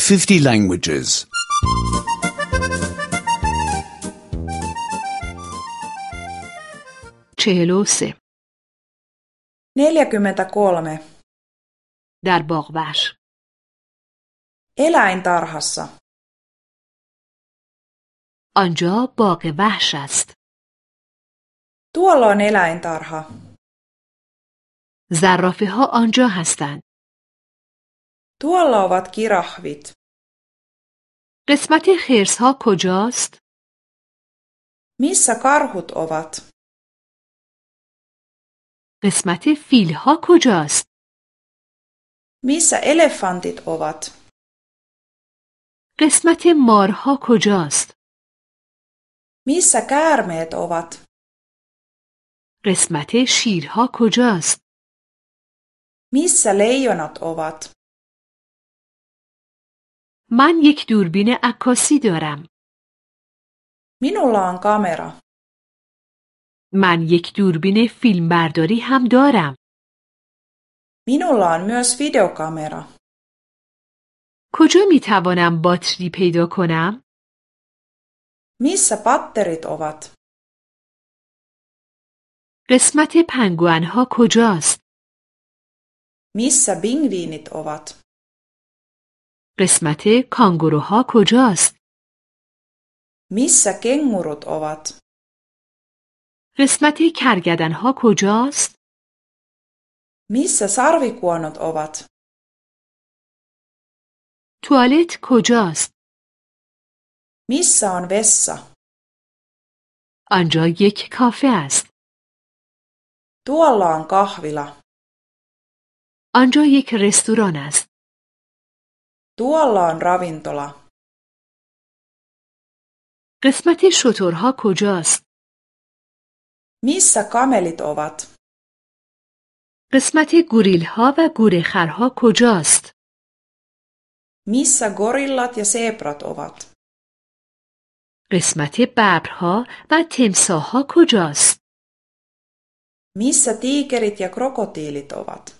50 languages. 43. 43. در باغوش. Eläintarhassa. آنجا باغ وحش است. Tuolla on eläintarha. زرافه ها آنجا هستند. Tuolla ovat kirahvit. قسمت خرس ها کجاست؟ Missä karhut ovat? قسمت فیل ها کجاست؟ Missä elefantit ovat? قسمت مار ها کجاست؟ Missä käärmeet ovat? قسمت شیر ها کجاست؟ Missä leijonat ovat? من یک دوربین عکاسی دارم. Minulla on kamera. من یک دوربین فیلمبرداری هم دارم. Minulla on myös videokamera. کجا می توانم باتری پیدا کنم؟ Missä patterit ovat? قسمت پنگوئن ها کجاست؟ Missä pingviinit ovat? قسمت کانگوروها کجاست؟ Missä kengurut ovat? قسمت کرگدن ها کجاست؟ Missä sarvikuonot ovat? توالت کجاست؟ Missä on vessa? آنجا یک کافه است. Tuolla on kahvila. آنجا یک رستوران است. Tuolla on ravintola. قسمت شترها کجاست؟ Missä kamelit ovat? قسمت گوریل ها و گورخرها کجاست؟ Missä gorillat ja seeprat ovat? قسمت ببرها و تمساحها کجاست؟ Missä tiikerit ja krokotiilit ovat?